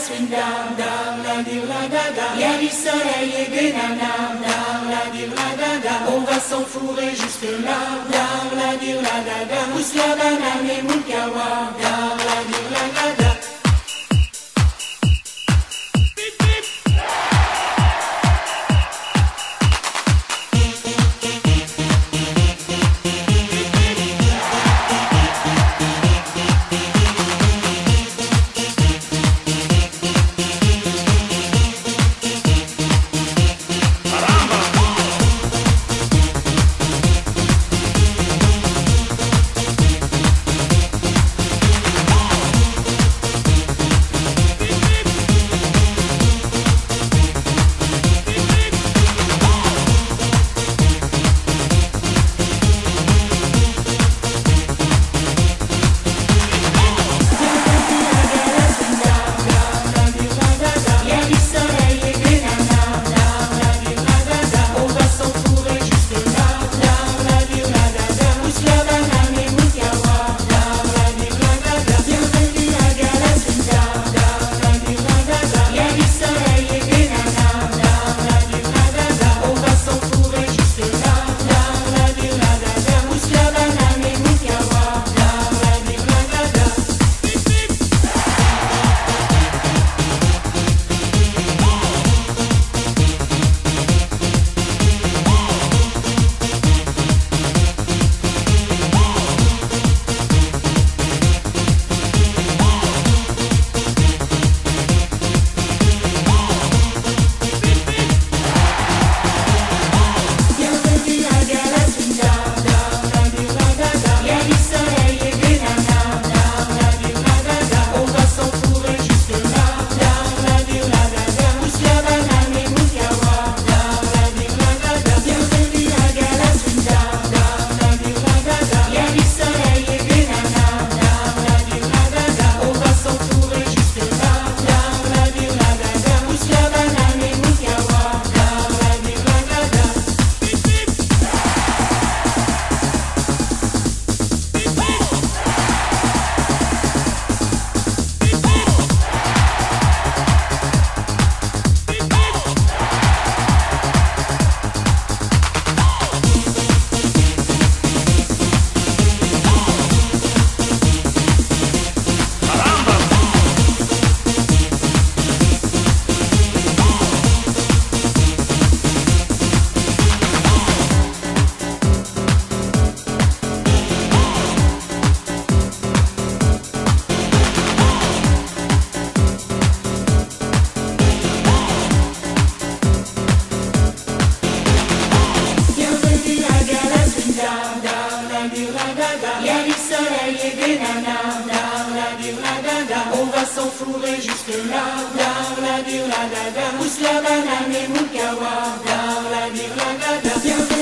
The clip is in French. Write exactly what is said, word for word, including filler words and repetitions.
swing down, down, la dir la gaga. Y'a du soleil et des nanas, down, la dir la gaga. On va s'enfourrer jusque là, down, la dir la gaga. Pousse la banane et moule kawa, down, la dir la gaga. Y'a du soleil et des nanas, down, la dir la gaga. On va s'enfourrer jusque là, down, la dir la gaga. Pousse la banane et moule kawa, down, la dir la gaga.